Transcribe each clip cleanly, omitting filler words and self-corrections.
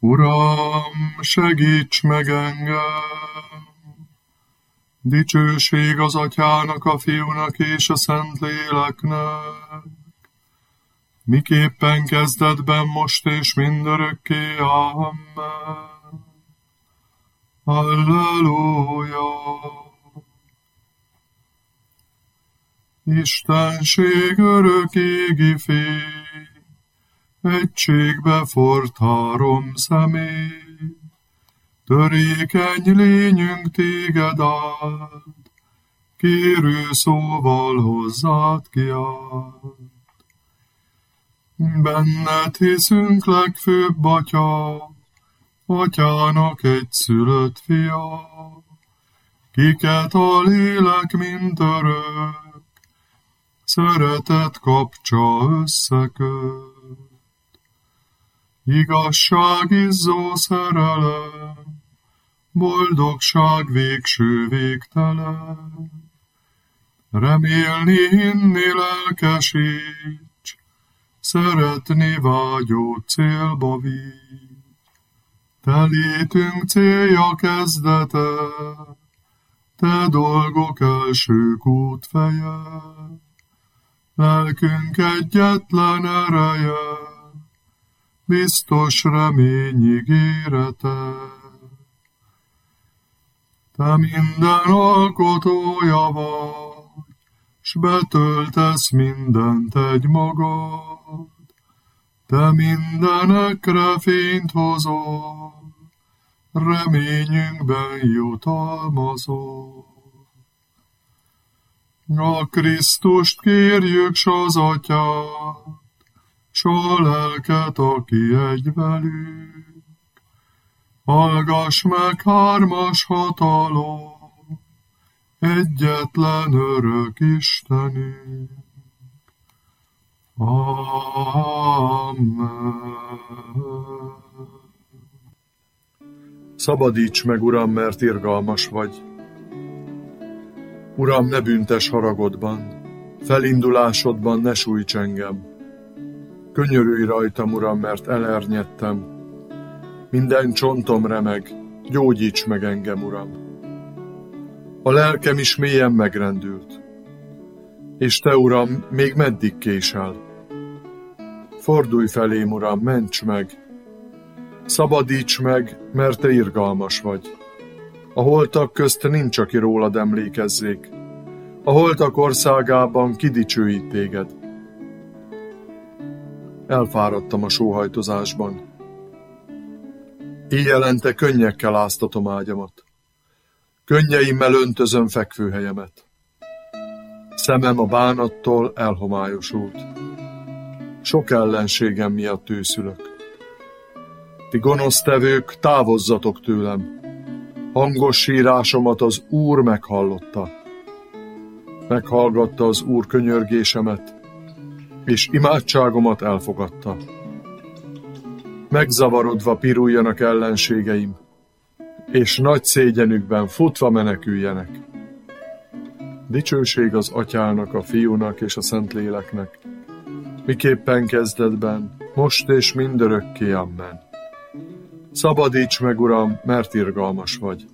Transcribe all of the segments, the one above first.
Uram, segíts meg engem! Dicsőség az Atyának, a Fiúnak és a Szentléleknek, miképpen kezdetben, most és mindörökké. Amen. Halleluja! Istenség örök égi fény, egységbe forrt három személy, törékeny lényünk téged áld, kérő szóval hozzád kiáld. Benned hiszünk, legfőbb Atya, Atyának egyszülött fia, kiket a lélek mint örök, szeretet kapcsa összeköt. Igazság izzó szerelem, boldogság végső végtelen, remélni, hinni lelkesíts, szeretni vágyó célba vigy. Te létünk célja kezdete, te dolgok elsők útfeje, lelkünk egyetlen ereje, biztos remény ígérete. Te minden alkotója vagy, s betöltesz mindent egymagad, te mindenekre fényt hozol, reményünkben jutalmazol. A Krisztust kérjük, s az Atyát, s a lelket, aki egy velük. Hallgass meg, hármas hatalom, egyetlen örök Istenünk. Amen. Szabadíts meg, Uram, mert irgalmas vagy. Uram, ne büntes haragodban, felindulásodban ne sújts engem. Könyörülj rajtam, Uram, mert elernyedtem. Minden csontom remeg, gyógyíts meg engem, Uram. A lelkem is mélyen megrendült. És te, Uram, még meddig késel? Fordulj felém, Uram, ments meg! Szabadíts meg, mert te irgalmas vagy. A holtak közt nincs, aki rólad emlékezzék. A holtak országában kidicsőít téged. Elfáradtam a sóhajtozásban. Éjjelente könnyekkel áztatom ágyamat. Könnyeimmel öntözöm fekvőhelyemet. Szemem a bánattól elhomályosult. Sok ellenségem miatt őszülök. Ti gonosztevők, távozzatok tőlem. Hangos sírásomat az Úr meghallotta. Meghallgatta az Úr könyörgésemet, és imádságomat elfogadta. Megzavarodva piruljanak ellenségeim, és nagy szégyenükben futva meneküljenek. Dicsőség az Atyának, a Fiúnak és a Szentléleknek, miképpen kezdetben, most és mindörökké. Amen. Szabadíts meg, Uram, mert irgalmas vagy.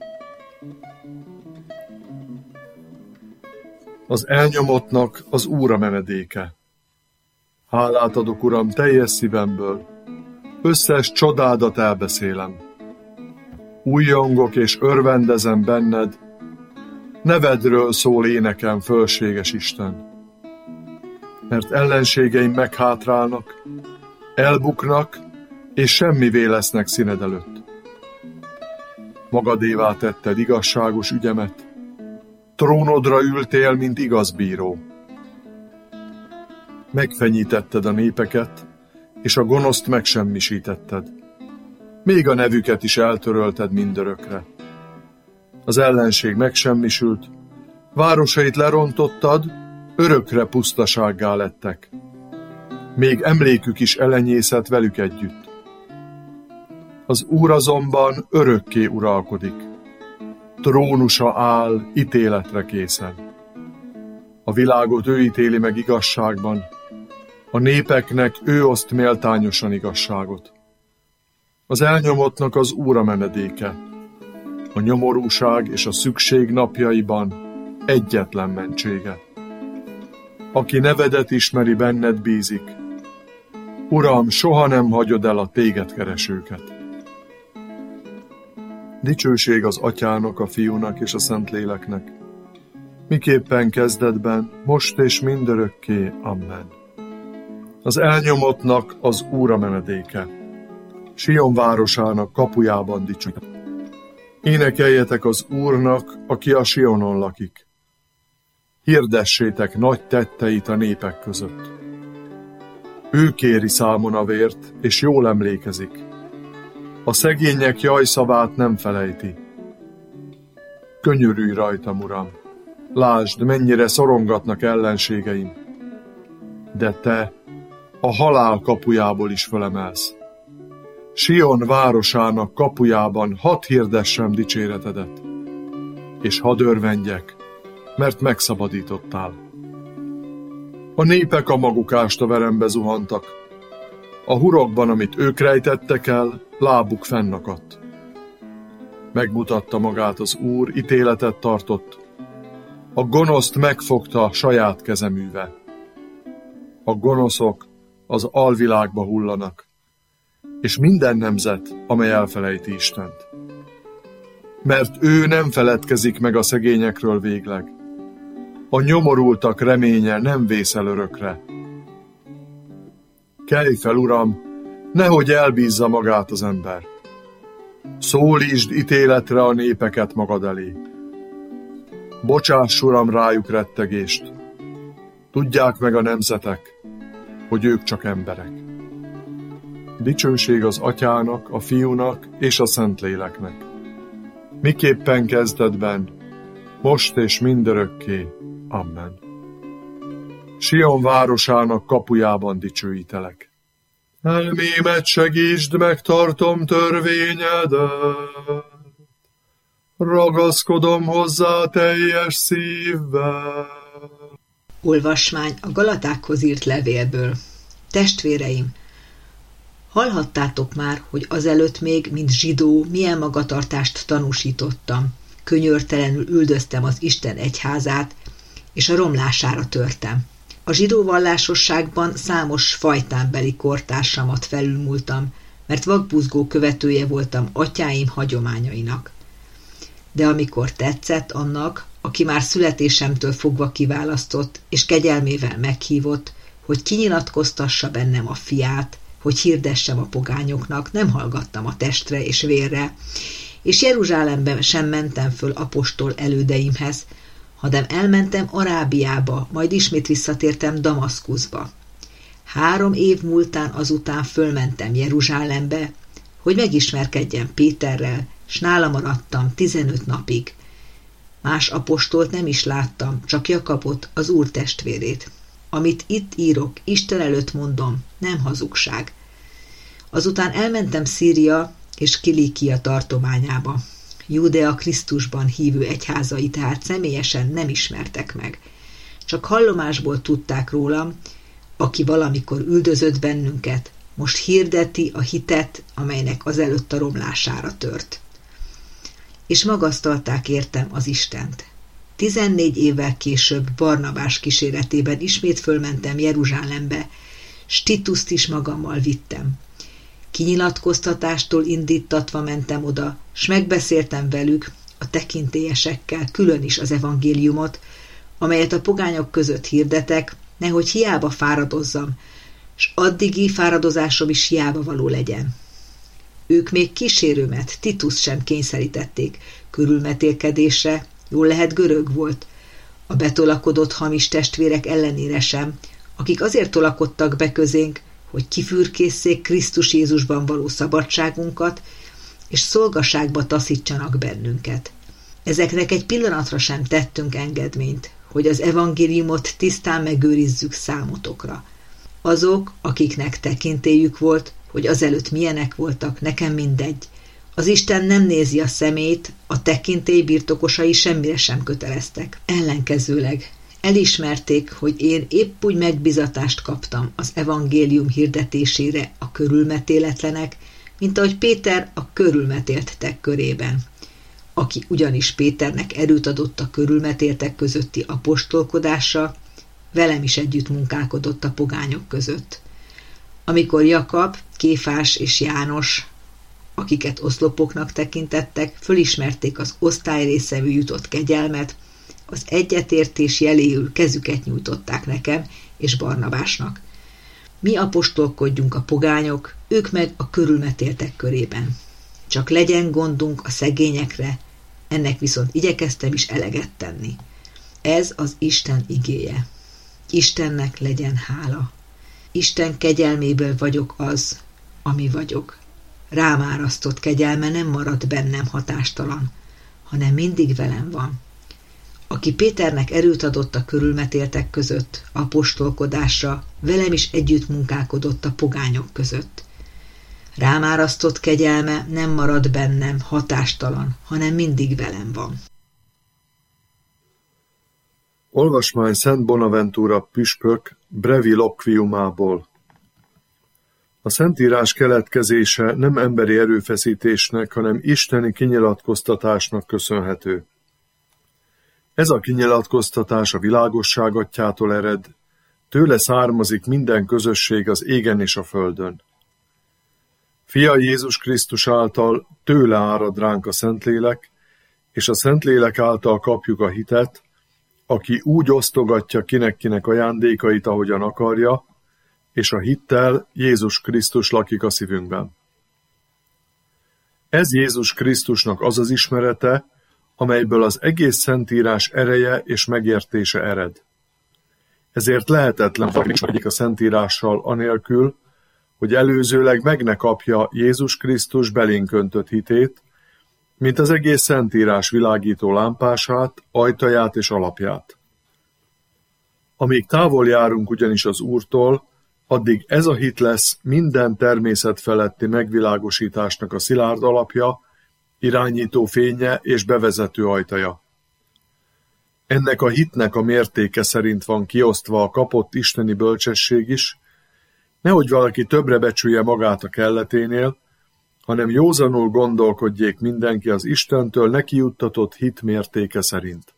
Az elnyomottnak az Úr a menedéke. Hálát adok, Uram, teljes szívemből, összes csodádat elbeszélem. Újjongok és örvendezem benned, nevedről szól énekem, fölséges Isten. Mert ellenségeim meghátrálnak, elbuknak, és semmivé lesznek színed előtt. Magadévá tetted igazságos ügyemet, trónodra ültél, mint igaz bíró. Megfenyítetted a népeket, és a gonoszt megsemmisítetted. Még a nevüket is eltörölted mindörökre. Az ellenség megsemmisült, városait lerontottad, örökre pusztasággá lettek. Még emlékük is elenyészett velük együtt. Az Úr azonban örökké uralkodik. Trónusa áll ítéletre készen. A világot ő ítéli meg igazságban, a népeknek ő oszt méltányosan igazságot. Az elnyomottnak az Úr a menedéke. A nyomorúság és a szükség napjaiban egyetlen mentsége. Aki nevedet ismeri, benned bízik. Uram, soha nem hagyod el a téged keresőket. Dicsőség az Atyának, a Fiúnak és a Szentléleknek, miképpen kezdetben, most és mindörökké. Amen. Az elnyomottnak az Úr a menedéke. Sion városának kapujában dicsőít. Énekeljetek az Úrnak, aki a Sionon lakik. Hirdessétek nagy tetteit a népek között. Ő kéri számon a vért, és jól emlékezik. A szegények jajszavát nem felejti. Könyörülj rajtam, Uram! Lásd, mennyire szorongatnak ellenségeim. De te a halál kapujából is fölemelsz. Sion városának kapujában hadd hirdessem dicséretedet, és hadd örvendjek, mert megszabadítottál. A népek a maguk ástaverembe zuhantak. A hurokban, amit ők rejtettek el, lábuk fennakadt. Megmutatta magát az Úr, ítéletet tartott. A gonoszt megfogta saját kezeműve. A gonoszok az alvilágba hullanak, és minden nemzet, amely elfelejti Istent. Mert ő nem feledkezik meg a szegényekről végleg. A nyomorultak reménye nem vészel örökre. Kelj fel, Uram, nehogy elbízza magát az ember. Szólítsd ítéletre a népeket magad elé. Bocsáss, Uram, rájuk rettegést. Tudják meg a nemzetek, hogy ők csak emberek. Dicsőség az Atyának, a Fiúnak és a Szentléleknek. Miképpen kezdetben, most és mindörökké. Amen. Sion városának kapujában dicsőítelek. Elmémet segítsd, megtartom törvényedet. Ragaszkodom hozzá teljes szívvel. Olvasmány a Galatákhoz írt levélből. Testvéreim, hallhattátok már, hogy azelőtt még, mint zsidó, milyen magatartást tanúsítottam. Könyörtelenül üldöztem az Isten egyházát, és a romlására törtem. A zsidó vallásosságban számos fajtánbeli kortársamat felülmúltam, mert vakbuzgó követője voltam atyáim hagyományainak. De amikor tetszett annak, aki már születésemtől fogva kiválasztott, és kegyelmével meghívott, hogy kinyilatkoztassa bennem a fiát, hogy hirdessem a pogányoknak, nem hallgattam a testre és vérre, és Jeruzsálemben sem mentem föl apostol elődeimhez, hanem elmentem Arábiába, majd ismét visszatértem Damaszkuszba. 3 év múltán azután fölmentem Jeruzsálembe, hogy megismerkedjem Péterrel, s nála maradtam 15 napig. Más apostolt nem is láttam, csak Jakabot, az Úr testvérét. Amit itt írok, Isten előtt mondom, nem hazugság. Azután elmentem Szíria és Kilíkia tartományába. Júdea Krisztusban hívő egyházai tehát személyesen nem ismertek meg. Csak hallomásból tudták rólam, aki valamikor üldözött bennünket, most hirdeti a hitet, amelynek azelőtt a romlására tört. És magasztalták értem az Istent. 14 évvel később Barnabás kíséretében ismét fölmentem Jeruzsálembe, s Tituszt is magammal vittem. Kinyilatkoztatástól indítatva mentem oda, s megbeszéltem velük, a tekintélyesekkel külön is az evangéliumot, amelyet a pogányok között hirdetek, nehogy hiába fáradozzam, s addigi fáradozásom is hiába való legyen. Ők még kísérőmet, Tituszt sem kényszerítették körülmetélkedésre, jól lehet görög volt, a betolakodott hamis testvérek ellenére sem, akik azért tolakodtak be közénk, hogy kifürkésszék Krisztus Jézusban való szabadságunkat, és szolgaságba taszítsanak bennünket. Ezeknek egy pillanatra sem tettünk engedményt, hogy az evangéliumot tisztán megőrizzük számotokra. Azok, akiknek tekintélyük volt, hogy azelőtt milyenek voltak, nekem mindegy. Az Isten nem nézi a szemét, a tekintély birtokosai semmire sem köteleztek. Ellenkezőleg elismerték, hogy én épp úgy megbizatást kaptam az evangélium hirdetésére a körülmetéletlenek, mint ahogy Péter a körülmetéltek körében. Aki ugyanis Péternek erőt adott a körülmetéltek közötti apostolkodásra, velem is együtt munkálkodott a pogányok között. Amikor Jakab, Kéfás és János, akiket oszlopoknak tekintettek, fölismerték az osztályrészevű jutott kegyelmet, az egyetértés jeléül kezüket nyújtották nekem és Barnabásnak. Mi apostolkodjunk a pogányok, ők meg a körülmetéltek körében. Csak legyen gondunk a szegényekre, ennek viszont igyekeztem is eleget tenni. Ez az Isten igéje. Istennek legyen hála. Isten kegyelméből vagyok az, ami vagyok. Rám árasztott kegyelme nem marad bennem hatástalan, hanem mindig velem van. Aki Péternek erőt adott a körülmetéltek között, apostolkodásra, velem is együtt munkálkodott a pogányok között. Rám árasztott kegyelme nem marad bennem hatástalan, hanem mindig velem van. Olvasmány Szent Bonaventura püspök breviloquiumából. A Szentírás keletkezése nem emberi erőfeszítésnek, hanem isteni kinyilatkoztatásnak köszönhető. Ez a kinyilatkoztatás a világosság atyától ered, tőle származik minden közösség az égen és a földön. Fia Jézus Krisztus által tőle árad ránk a Szentlélek, és a Szentlélek által kapjuk a hitet, aki úgy osztogatja kinek-kinek ajándékait, ahogyan akarja, és a hittel Jézus Krisztus lakik a szívünkben. Ez Jézus Krisztusnak az az ismerete, amelyből az egész Szentírás ereje és megértése ered. Ezért lehetetlen, hogy ismerjék a Szentírással anélkül, hogy előzőleg meg ne kapja Jézus Krisztus belénk öntött hitét, mint az egész Szentírás világító lámpását, ajtaját és alapját. Amíg távol járunk ugyanis az Úrtól, addig ez a hit lesz minden természet feletti megvilágosításnak a szilárd alapja, irányító fénye és bevezető ajtaja. Ennek a hitnek a mértéke szerint van kiosztva a kapott isteni bölcsesség is, nehogy valaki többre becsülje magát a kelleténél, hanem józanul gondolkodjék mindenki az Istentől neki juttatott hit mértéke szerint.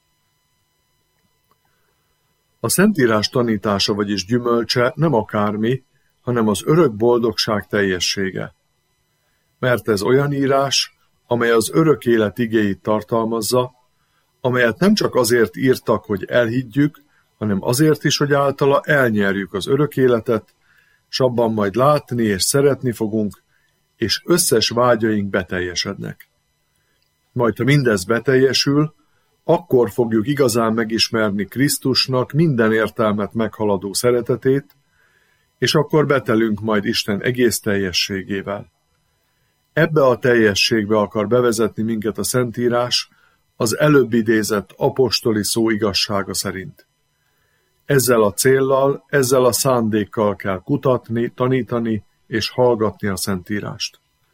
A Szentírás tanítása, vagyis gyümölcse nem akármi, hanem az örök boldogság teljessége. Mert ez olyan írás, amely az örök élet igéit tartalmazza, amelyet nem csak azért írtak, hogy elhiggyük, hanem azért is, hogy általa elnyerjük az örök életet, s abban majd látni és szeretni fogunk, és összes vágyaink beteljesednek. Majd, ha mindez beteljesül, akkor fogjuk igazán megismerni Krisztusnak minden értelmet meghaladó szeretetét, és akkor betelünk majd Isten egész teljességével. Ebbe a teljességbe akar bevezetni minket a Szentírás, az előbb idézett apostoli szó igazsága szerint. Ezzel a céllal, ezzel a szándékkal kell kutatni, tanítani és hallgatni a Szentírást.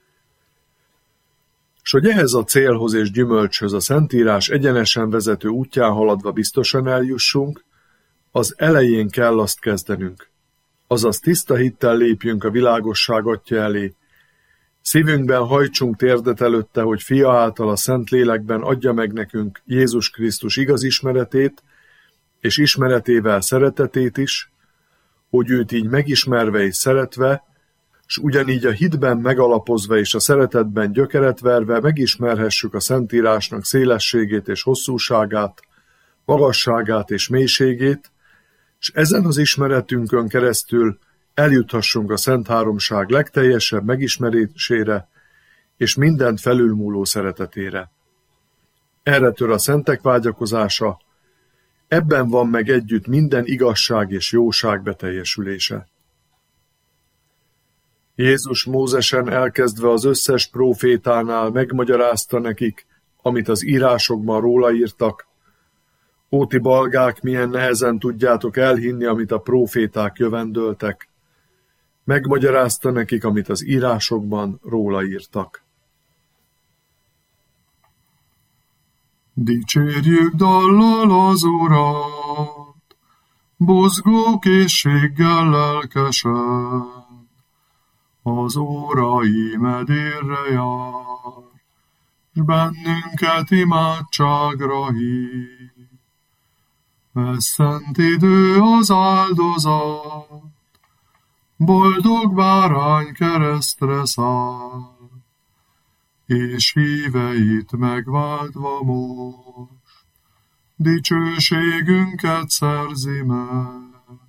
S hogy ehhez a célhoz és gyümölcshöz a Szentírás egyenesen vezető útján haladva biztosan eljussunk, az elején kell azt kezdenünk. Azaz tiszta hittel lépjünk a világosság atya elé, szívünkben hajtsunk térdet előtte, hogy Fia által a Szentlélekben adja meg nekünk Jézus Krisztus igaz ismeretét, és ismeretével szeretetét is, hogy őt így megismerve és szeretve, s ugyanígy a hitben megalapozva és a szeretetben gyökeret verve megismerhessük a Szentírásnak szélességét és hosszúságát, magasságát és mélységét, s ezen az ismeretünkön keresztül eljuthassunk a Szent Háromság legteljesebb megismerésére és mindent felülmúló szeretetére. Erre tör a szentek vágyakozása, ebben van meg együtt minden igazság és jóság beteljesülése. Jézus Mózesen elkezdve az összes prófétánál megmagyarázta nekik, amit az írásokban róla írtak. Ó, ti balgák, milyen nehezen tudjátok elhinni, amit a próféták jövendöltek. Megmagyarázta nekik, amit az írásokban róla írtak. Dicsérjük dallal az Urat, buzgó készséggel lelkesen. az órai medérre jár, s bennünket imádságra hív. Ez szent idő az áldozat, boldog bárány keresztre száll, és híveit megváltva most, dicsőségünket szerzi meg.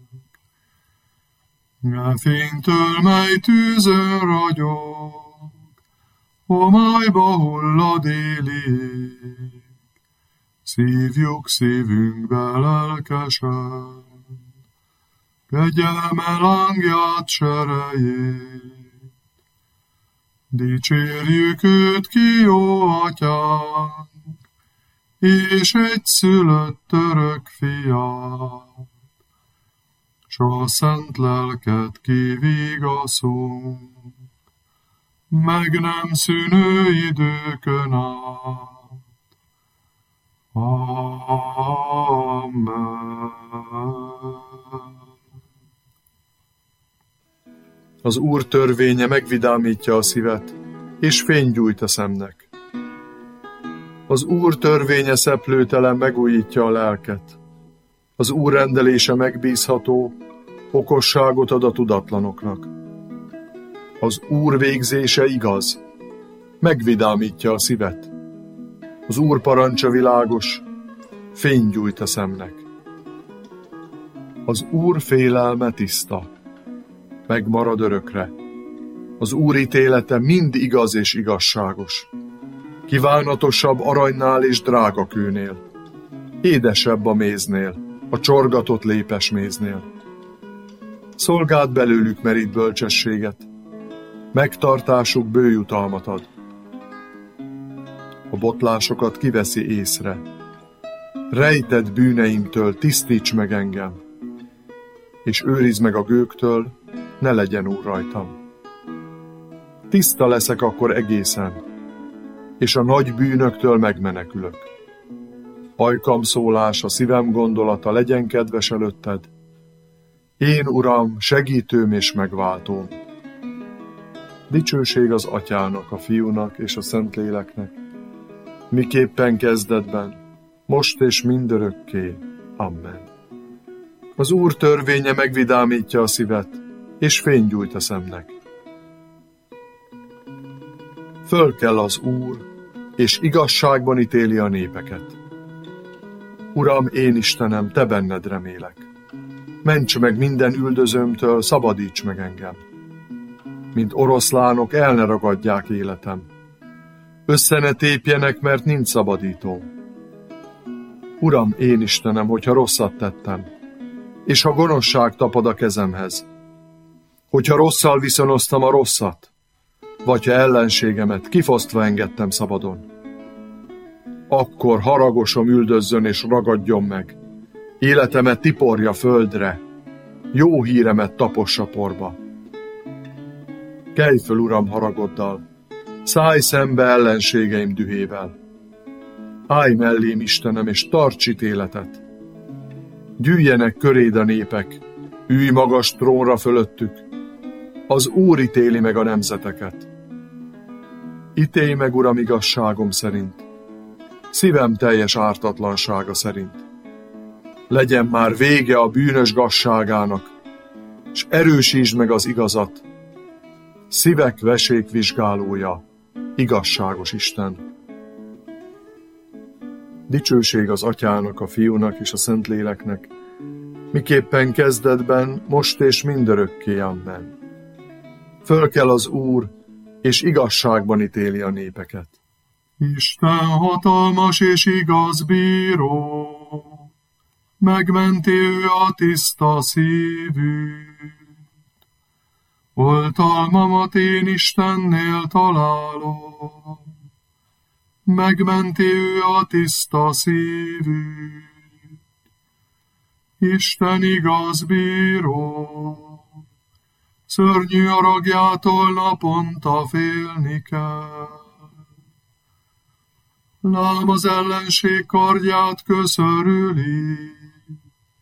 E fénytől, mely tűzön ragyog, homályba hullad éli ég, szívjuk szívünkbe lelkesen, kegyelme lángját serejét. Dicsérjük őt ki, jó atyánk, és egyszülött örök fiát, s a szent lelket kivigaszunk, meg nem szűnő időkön át. Amen. Az Úr törvénye megvidámítja a szívet, és fényt gyújt a szemnek. Az Úr törvénye szeplőtelen megújítja a lelket. Az Úr rendelése megbízható, okosságot ad a tudatlanoknak. Az Úr végzése igaz, megvidámítja a szívet. Az Úr parancsa világos, fényt gyújt a szemnek. Az Úr félelme tiszta, megmarad örökre. Az Úr ítélete mind igaz és igazságos. Kívánatosabb aranynál és drágakőnél. Édesebb a méznél, a csorgatott lépesméznél. Szolgáld belőlük merít bölcsességet, megtartásuk bőjutalmat ad. A botlásokat kiveszi észre. Rejtett bűneimtől tisztíts meg engem, és őrizd meg a gőgtől, ne legyen úr rajtam. Tiszta leszek akkor egészen, és a nagy bűnöktől megmenekülök. Ajkam szólása, szívem gondolata legyen kedves előtted. Én, Uram, segítőm és megváltóm. Dicsőség az Atyának, a Fiúnak és a Szentléleknek, miképpen kezdetben, most és mindörökké. Amen. Az Úr törvénye megvidámítja a szívet, és fényt gyújt a szemnek. Fölkel az Úr, és igazságban ítéli a népeket. Uram, én Istenem, te benned remélek. Ments meg minden üldözőmtől, szabadíts meg engem. Mint oroszlánok el ne ragadják életem. Össze ne tépjenek, mert nincs szabadító. Uram, én Istenem, hogyha rosszat tettem, és ha gonoszság tapad a kezemhez, hogyha rosszal viszonoztam a rosszat, vagy ha ellenségemet kifosztva engedtem szabadon, akkor haragosom üldözzön és ragadjon meg, életemet tiporja földre, jó híremet tapossa porba. Kelj föl, Uram, haragoddal, szállj szembe ellenségeim dühével. Állj mellém, Istenem, és tarts ítéletet. Gyűjjenek köréd a népek, ülj magas trónra fölöttük. Az Úr ítéli meg a nemzeteket. Ítélj meg, Uram, igazságom szerint, szívem teljes ártatlansága szerint. Legyen már vége a bűnös gazságának, s erősítsd meg az igazat. Szívek vesékvizsgálója, igazságos Isten. Dicsőség az Atyának, a Fiúnak és a Szentléleknek, miképpen kezdetben, most és mindörökké. Amen. Fölkel az Úr, és igazságban ítéli a népeket. Isten hatalmas és igaz bíró, megmenti ő a tiszta szívű. Oltalmamat én Istennél találom, megmenti ő a tiszta szívű. Isten igaz bíró, szörnyű aragjától naponta félni kell. Lám az ellenség kardját köszörüli,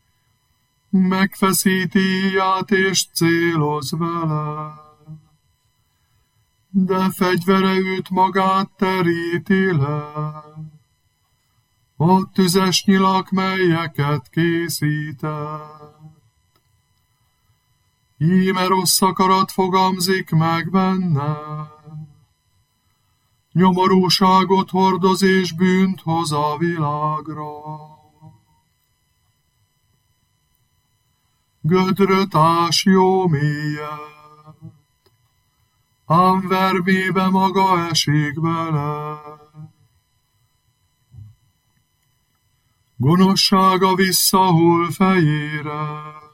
megfeszíti íját és céloz vele. de fegyvere őt magát teríti le. A tüzes nyilak, melyeket készített. Íme rossz akarat fogamzik meg benne. Nyomorúságot hordoz és bűnt hoz a világra. Gödröt ás jó mélyet, ám vermébe maga esik bele. Gonoszsága visszahull fejére,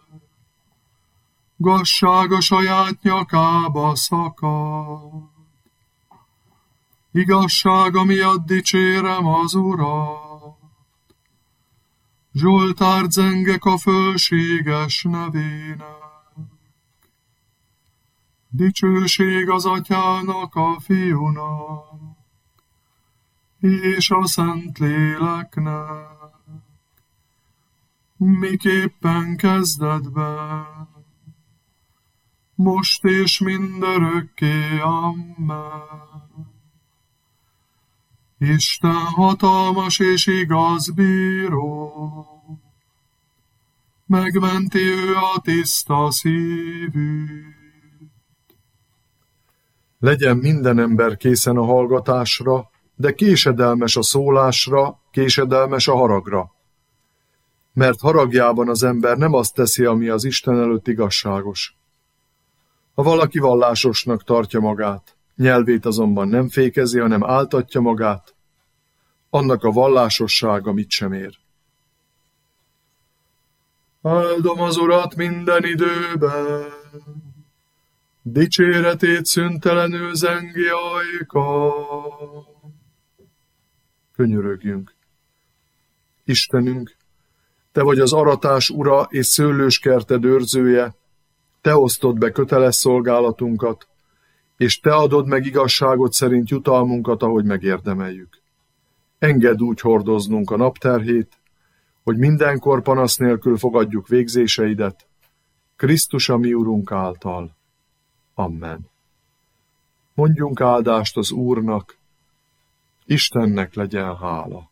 gazsága saját nyakába szakad. Igazsága miatt dicsérem az Urat, Zsoltárt zengek a fölséges nevének. Dicsőség az Atyának, a Fiúnak, és a Szentléleknek, miképpen kezdetben, most és mindörökké, amen. Isten hatalmas és igaz bíró, megmenti ő a tiszta szívűt. Legyen minden ember készen a hallgatásra, de késedelmes a szólásra, késedelmes a haragra. Mert haragjában az ember nem azt teszi, ami az Isten előtt igazságos. Ha valaki vallásosnak tartja magát, nyelvét azonban nem fékezi, hanem áltatja magát, annak a vallásossága mit sem ér. Áldom az Urat minden időben, dicséretét szüntelenül zengi ajka. Könyörögjünk. Istenünk, Te vagy az aratás ura és szőlőskerted őrzője, Te osztod be köteles szolgálatunkat, és Te adod meg igazságot szerint jutalmunkat, ahogy megérdemeljük. Engedd úgy hordoznunk a napterhét, hogy mindenkor panasz nélkül fogadjuk végzéseidet, Krisztus a mi Urunk által. Amen. Mondjunk áldást az Úrnak, Istennek legyen hála.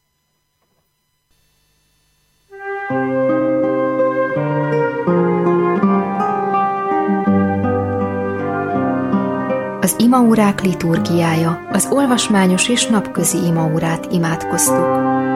Az imaórák liturgiája, az olvasmányos és napközi imaórát imádkoztuk.